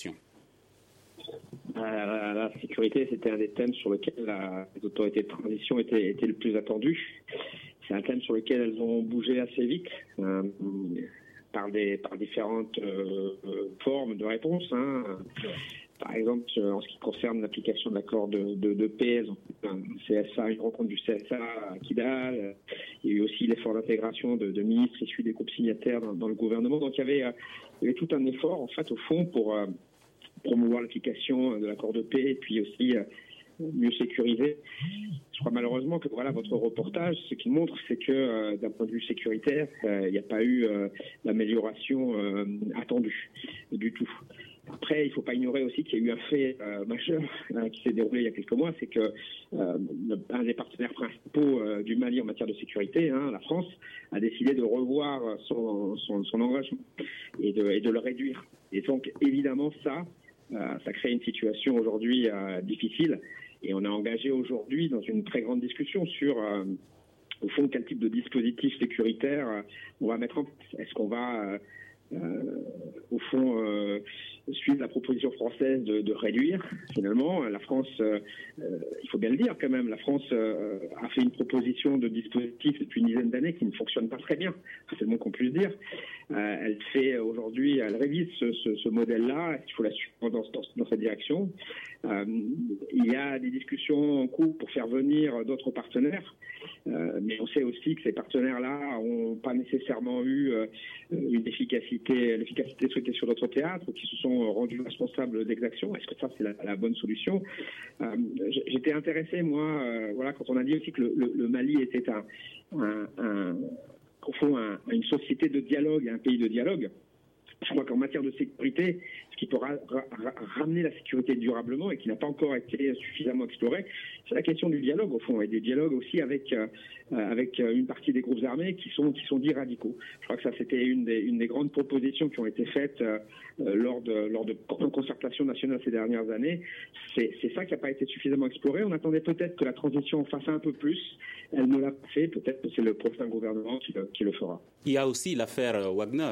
Euh, la sécurité, c'était un des thèmes sur lesquels la, les autorités de transition étaient, étaient le plus attendues. C'est un thème sur lequel elles ont bougé assez vite euh, par, des, par différentes euh, formes de réponse. Hein. Par exemple, en ce qui concerne l'application de l'accord de, de, de paix, elles ont fait un C S A, une rencontre du C S A à Kidal. Il y a eu aussi l'effort d'intégration de, de ministres issus des groupes signataires dans, dans le gouvernement. Donc il y avait, il y avait tout un effort, en fait, au fond, pour euh, promouvoir l'application de l'accord de paix et puis aussi euh, mieux sécuriser. Je crois malheureusement que voilà votre reportage, ce qu'il montre, c'est que euh, d'un point de vue sécuritaire, il n'y a pas eu euh, l'amélioration euh, attendue du tout. Après, il ne faut pas ignorer aussi qu'il y a eu un fait euh, majeur euh, qui s'est déroulé il y a quelques mois, c'est que euh, un des partenaires principaux euh, du Mali en matière de sécurité, hein, la France, a décidé de revoir son, son, son engagement et de, et de le réduire. Et donc, évidemment, ça, euh, ça crée une situation aujourd'hui euh, difficile. Et on est engagé aujourd'hui dans une très grande discussion sur, euh, au fond, quel type de dispositif sécuritaire euh, on va mettre en place. Est-ce qu'on va... Euh, Euh, au fond, euh, suivre la proposition française de, de réduire, finalement. La France, euh, euh, il faut bien le dire quand même, la France euh, a fait une proposition de dispositif depuis une dizaine d'années qui ne fonctionne pas très bien, c'est le moins qu'on puisse dire. Euh, elle fait aujourd'hui, elle révise ce, ce, ce modèle-là, il faut la suivre dans, dans, dans cette direction. Euh, il y a des discussions en cours pour faire venir d'autres partenaires, euh, mais on sait aussi que ces partenaires-là n'ont pas nécessairement eu euh, une efficacité, l'efficacité souhaitée sur d'autres théâtres, ou qui se sont rendus responsables d'exactions. Est-ce que ça, c'est la, la bonne solution? euh, J'étais intéressé, moi, euh, voilà, quand on a dit aussi que le, le, le Mali était un, un, un, au fond, un, une société de dialogue, un pays de dialogue. Je crois qu'en matière de sécurité, ce qui pourra ra- ra- ramener la sécurité durablement et qui n'a pas encore été suffisamment exploré, c'est la question du dialogue au fond, et du dialogue aussi avec euh, avec une partie des groupes armés qui sont qui sont dits radicaux. Je crois que ça c'était une des une des grandes propositions qui ont été faites euh, lors de lors de concertations nationales ces dernières années. C'est c'est ça qui n'a pas été suffisamment exploré. On attendait peut-être que la transition fasse un peu plus. Elle ne l'a pas fait. Peut-être que c'est le prochain gouvernement qui le, qui le fera. Il y a aussi l'affaire Wagner.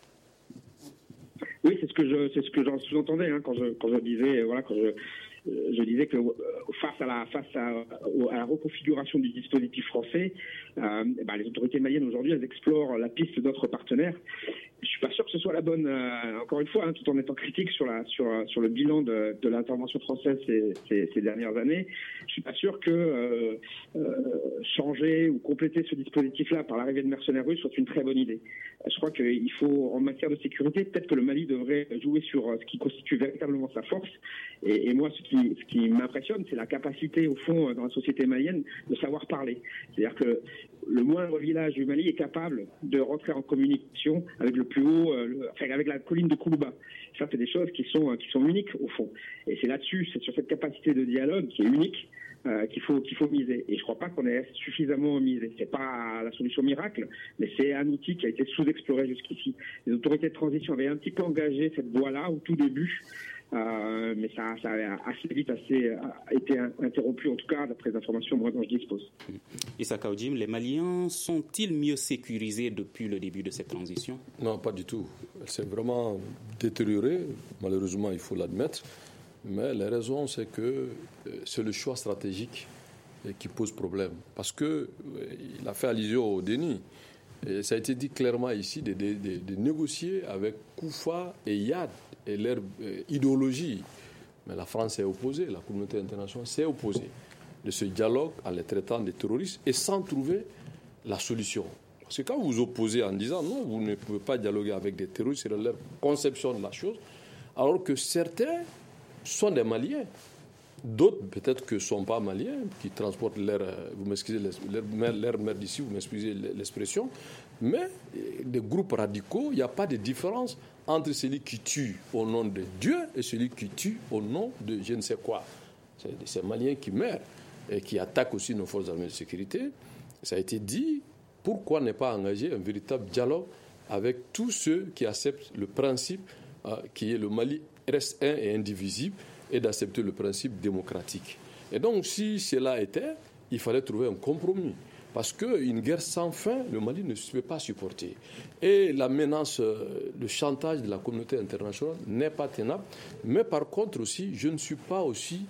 Oui, c'est ce que je, c'est ce que j'en sous-entendais hein, quand je, quand je disais, voilà, quand je, je disais que face à la, face à, à la reconfiguration du dispositif français, euh, bah, les autorités maliennes aujourd'hui, elles explorent la piste d'autres partenaires. Je suis pas sûr que ce soit la bonne. Euh, encore une fois, hein, tout en étant critique sur la, sur, sur le bilan de, de l'intervention française ces, ces, ces dernières années, je suis pas sûr que euh, euh, changer ou compléter ce dispositif-là par l'arrivée de mercenaires russes soit une très bonne idée. Je crois qu'il faut, en matière de sécurité, peut-être que le Mali devrait jouer sur ce qui constitue véritablement sa force. Et, et moi, ce qui, ce qui m'impressionne, c'est la capacité, au fond, dans la société malienne, de savoir parler. C'est-à-dire que le moindre village du Mali est capable de rentrer en communication avec le plus haut, euh, le, enfin, avec la colline de Koulouba. Ça, c'est des choses qui sont, qui sont uniques, au fond. Et c'est là-dessus, c'est sur cette capacité de dialogue qui est unique, Euh, qu'il faut qu'il faut miser. Et je crois pas qu'on ait suffisamment misé. C'est pas la solution miracle, mais c'est un outil qui a été sous-exploré jusqu'ici. Les autorités de transition avaient un petit peu engagé cette voie-là au tout début, euh, mais ça, ça a assez vite assez, a été interrompu, en tout cas d'après les informations moi dont je dispose. Issa Kaoudim, les Maliens sont-ils mieux sécurisés depuis le début de cette transition? Non, pas du tout. Elle s'est vraiment détériorée, malheureusement, il faut l'admettre. Mais la raison, c'est que c'est le choix stratégique qui pose problème. Parce qu'il a fait allusion au déni. Et ça a été dit clairement ici de, de, de, de négocier avec Koufa et Yad et leur euh, idéologie. Mais la France est opposée, la communauté internationale s'est opposée de ce dialogue en les traitant de terroristes et sans trouver la solution. Parce que quand vous vous opposez en disant non, vous ne pouvez pas dialoguer avec des terroristes, c'est leur conception de la chose, alors que certains sont des Maliens. D'autres, peut-être que ne sont pas Maliens, qui transportent leur, vous m'excusez, leur, leur merde ici, vous m'excusez l'expression, mais des groupes radicaux, il n'y a pas de différence entre celui qui tue au nom de Dieu et celui qui tue au nom de je ne sais quoi. C'est ces Maliens qui meurent et qui attaquent aussi nos forces armées de sécurité. Ça a été dit, pourquoi ne pas engager un véritable dialogue avec tous ceux qui acceptent le principe euh, qui est le Mali reste un et indivisible, et d'accepter le principe démocratique. Et donc, si cela était, il fallait trouver un compromis. Parce qu'une guerre sans fin, le Mali ne peut pas supporter. Et la menace, le chantage de la communauté internationale n'est pas tenable. Mais par contre aussi, je ne suis pas aussi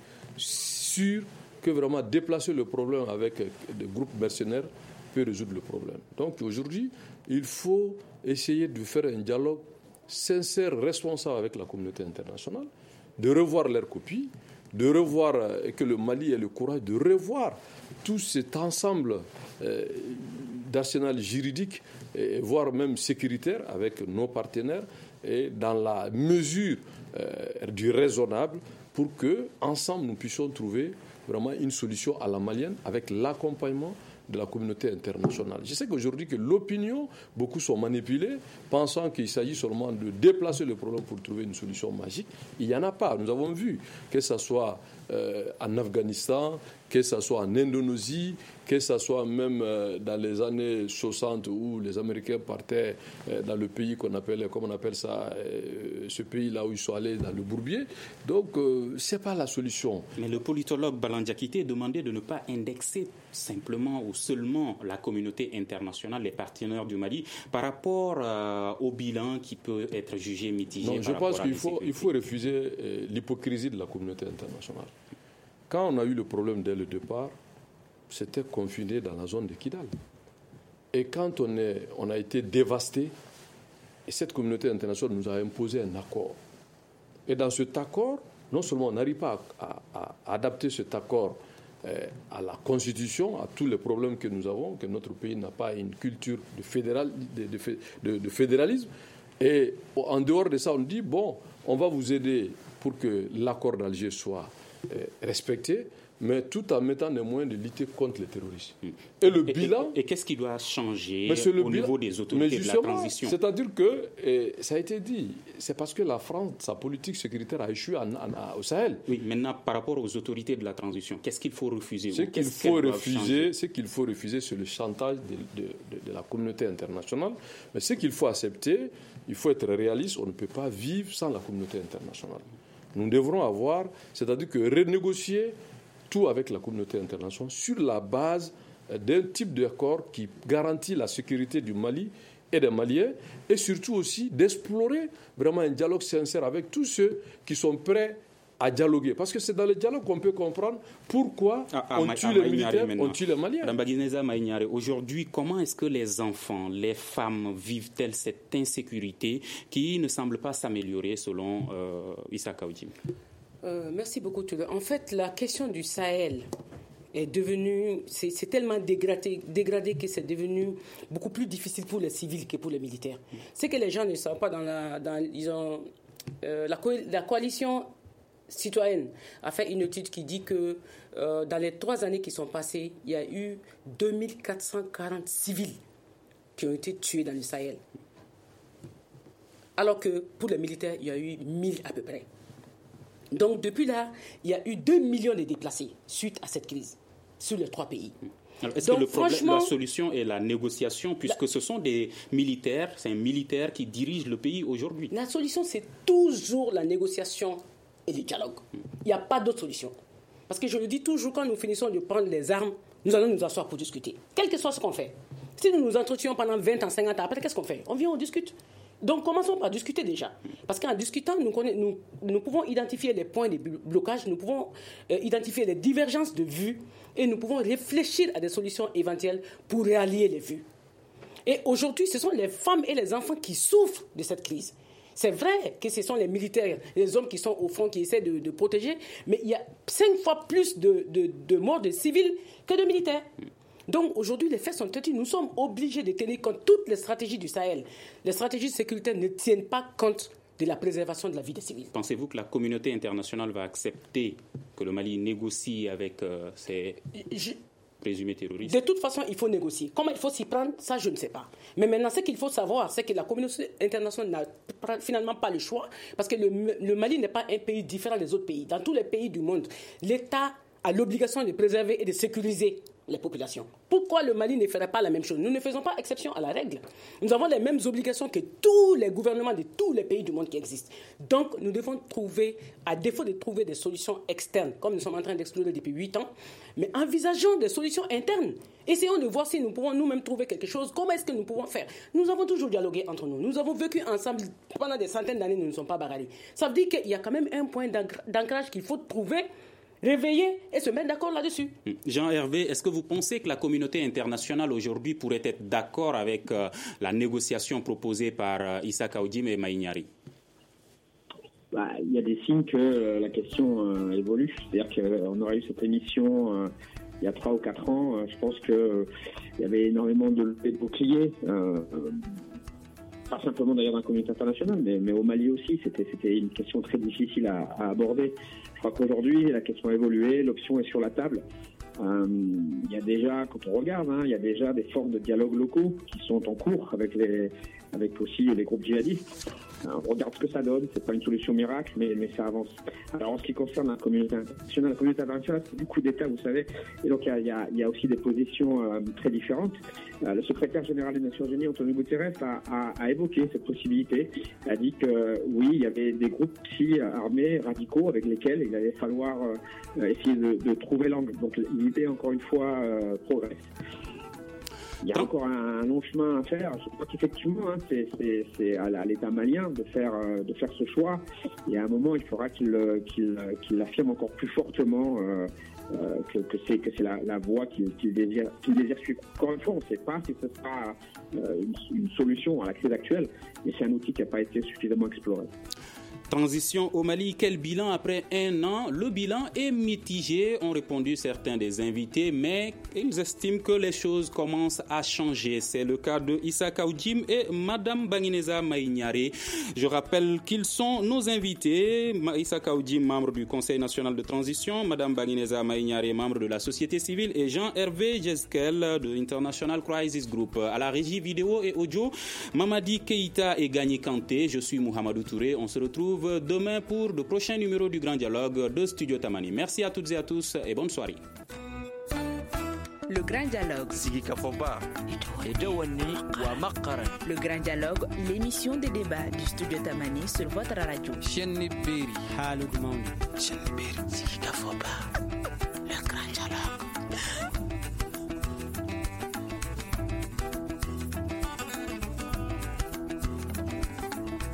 sûr que vraiment déplacer le problème avec des groupes mercenaires peut résoudre le problème. Donc aujourd'hui, il faut essayer de faire un dialogue sincère, responsable avec la communauté internationale, de revoir leurs copies, de revoir euh, que le Mali ait le courage de revoir tout cet ensemble euh, d'arsenal juridique, et, voire même sécuritaire avec nos partenaires, et dans la mesure euh, du raisonnable, pour que ensemble nous puissions trouver vraiment une solution à la malienne avec l'accompagnement de la communauté internationale. Je sais qu'aujourd'hui que l'opinion, beaucoup sont manipulés, pensant qu'il s'agit seulement de déplacer le problème pour trouver une solution magique. Il n'y en a pas. Nous avons vu que ce soit euh, en Afghanistan, que ce soit en Indonésie, que ce soit même euh, dans les années soixante où les Américains partaient euh, dans le pays qu'on appelle, comme on appelle ça, euh, ce pays-là où ils sont allés dans le bourbier. Donc, euh, ce n'est pas la solution. Mais le politologue Balandiakité demandait de ne pas indexer simplement ou seulement la communauté internationale, les partenaires du Mali, par rapport euh, au bilan qui peut être jugé mitigé. Non, je pense qu'il faut, il faut refuser euh, l'hypocrisie de la communauté internationale. Quand on a eu le problème dès le départ, c'était confiné dans la zone de Kidal. Et quand on, est, on a été dévasté, et cette communauté internationale nous a imposé un accord. Et dans cet accord, non seulement on n'arrive pas à, à, à adapter cet accord euh, à la Constitution, à tous les problèmes que nous avons, que notre pays n'a pas une culture de, fédéral, de, de, de, de fédéralisme. Et en dehors de ça, on dit, bon, on va vous aider pour que l'accord d'Alger soit euh, respecté, mais tout en mettant les moyens de lutter contre le terrorisme. Et le et, bilan... Et, et qu'est-ce qui doit changer au bilan, niveau des autorités de la transition? C'est-à-dire que, et ça a été dit, c'est parce que la France, sa politique sécuritaire a échoué en, en, au Sahel. Oui, maintenant, par rapport aux autorités de la transition, qu'est-ce qu'il faut refuser? Ce qu'il faut refuser, ce qu'il faut refuser, c'est le chantage de, de, de, de la communauté internationale. Mais ce qu'il faut accepter, il faut être réaliste, on ne peut pas vivre sans la communauté internationale. Nous devrons avoir, c'est-à-dire que renégocier tout avec la communauté internationale sur la base d'un type d'accord qui garantit la sécurité du Mali et des Maliens, et surtout aussi d'explorer vraiment un dialogue sincère avec tous ceux qui sont prêts à dialoguer. Parce que c'est dans le dialogue qu'on peut comprendre pourquoi ah, ah, on, tue les militaires, on tue les Maliens. Rambagineza Maïniare, aujourd'hui, comment est-ce que les enfants, les femmes vivent-elles cette insécurité qui ne semble pas s'améliorer selon euh, Issa Kaoudim? Euh, merci beaucoup. En fait, la question du Sahel est devenue, c'est, c'est tellement dégradé, dégradé que c'est devenu beaucoup plus difficile pour les civils que pour les militaires. C'est que les gens ne savent pas dans la, dans, ils ont, euh, la, co- la coalition citoyenne a fait une étude qui dit que euh, dans les trois années qui sont passées, il y a eu deux mille quatre cent quarante civils qui ont été tués dans le Sahel. Alors que pour les militaires, il y a eu mille à peu près. Donc, depuis là, il y a eu deux millions de déplacés suite à cette crise sur les trois pays. Alors, est-ce Donc, que le problème, la solution est la négociation, puisque la... ce sont des militaires, c'est un militaire qui dirige le pays aujourd'hui? La solution, c'est toujours la négociation et le dialogue. Il n'y a pas d'autre solution. Parce que je le dis toujours, quand nous finissons de prendre les armes, nous allons nous asseoir pour discuter. Quel que soit ce qu'on fait. Si nous nous entretenons pendant vingt ans, cinquante ans, après, qu'est-ce qu'on fait? On vient, on discute. Donc, commençons par discuter déjà. Parce qu'en discutant, nous, connaît, nous, nous pouvons identifier les points de blocage, nous pouvons euh, identifier les divergences de vues et nous pouvons réfléchir à des solutions éventuelles pour réallier les vues. Et aujourd'hui, ce sont les femmes et les enfants qui souffrent de cette crise. C'est vrai que ce sont les militaires, les hommes qui sont au front, qui essaient de, de protéger, mais il y a cinq fois plus de, de, de morts de civils que de militaires. Donc aujourd'hui, les faits sont têtus. Nous sommes obligés de tenir compte de toutes les stratégies du Sahel. Les stratégies sécuritaires ne tiennent pas compte de la préservation de la vie des civils. Pensez-vous que la communauté internationale va accepter que le Mali négocie avec euh, ses Je... présumés terroristes? De toute façon, il faut négocier. Comment il faut s'y prendre, ça, je ne sais pas. Mais maintenant, ce qu'il faut savoir, c'est que la communauté internationale n'a finalement pas le choix, parce que le, le Mali n'est pas un pays différent des autres pays. Dans tous les pays du monde, l'État a l'obligation de préserver et de sécuriser les populations. Pourquoi le Mali ne ferait pas la même chose? Nous ne faisons pas exception à la règle. Nous avons les mêmes obligations que tous les gouvernements de tous les pays du monde qui existent. Donc, nous devons trouver, à défaut de trouver des solutions externes, comme nous sommes en train d'explorer depuis huit ans, mais envisageons des solutions internes. Essayons de voir si nous pouvons nous-mêmes trouver quelque chose. Comment est-ce que nous pouvons faire? Nous avons toujours dialogué entre nous. Nous avons vécu ensemble pendant des centaines d'années, nous ne sommes pas bagarrés. Ça veut dire qu'il y a quand même un point d'ancrage qu'il faut trouver, réveiller et se mettre d'accord là-dessus. Jean-Hervé, est-ce que vous pensez que la communauté internationale aujourd'hui pourrait être d'accord avec euh, la négociation proposée par euh, Issa Kaoudim et Maïniari? Bah, il y a des signes que euh, la question euh, évolue. C'est-à-dire qu'on aurait eu cette émission euh, il y a trois ou quatre ans. Euh, je pense qu'il euh, y avait énormément de levées de boucliers. Euh, euh, pas simplement d'ailleurs dans la communauté internationale, mais, mais au Mali aussi, c'était, c'était une question très difficile à, à aborder. Je crois qu'aujourd'hui, la question a évolué, l'option est sur la table. Euh, il y a déjà, quand on regarde, hein, il y a déjà des formes de dialogue locaux qui sont en cours avec les, avec aussi les groupes djihadistes. Alors, on regarde ce que ça donne, c'est pas une solution miracle, mais, mais ça avance. Alors en ce qui concerne la communauté internationale, la communauté internationale, c'est du coup d'État, vous savez, et donc il y a, il y a, il y a aussi des positions euh, très différentes. Euh, le secrétaire général des Nations Unies, Antonio Guterres, a, a, a évoqué cette possibilité, a dit que euh, oui, il y avait des groupes si armés, radicaux, avec lesquels il allait falloir euh, essayer de, de trouver l'angle. Donc l'idée, encore une fois, euh, progresse. Il y a encore un, un long chemin à faire. Je crois qu'effectivement, hein, c'est, c'est, c'est à l'État malien de faire, euh, de faire ce choix. Et à un moment, il faudra qu'il, qu'il, qu'il affirme encore plus fortement euh, euh, que, que c'est, que c'est la, la voie qu'il, qu'il désire, qu'il désire suivre. Encore une fois, on ne sait pas si ce sera euh, une, une solution à la crise actuelle, mais c'est un outil qui n'a pas été suffisamment exploré. Transition au Mali, quel bilan après un an? Le bilan est mitigé, ont répondu certains des invités, mais ils estiment que les choses commencent à changer. C'est le cas de Issa Kaoudjim et Madame Bangineza Maïniare. Je rappelle qu'ils sont nos invités. Issa Kaoudjim, membre du Conseil national de transition, Madame Bangineza Maïniare, membre de la société civile, et Jean-Hervé Jeskel de International Crisis Group. À la régie vidéo et audio, Mamadi Keïta et Gagné Kanté. Je suis Mohamedou Touré. On se retrouve demain pour le prochain numéro du Grand Dialogue de Studio Tamani. Merci à toutes et à tous et bonne soirée. Le Grand Dialogue. Le Grand Dialogue, l'émission des débats du Studio Tamani sur votre radio.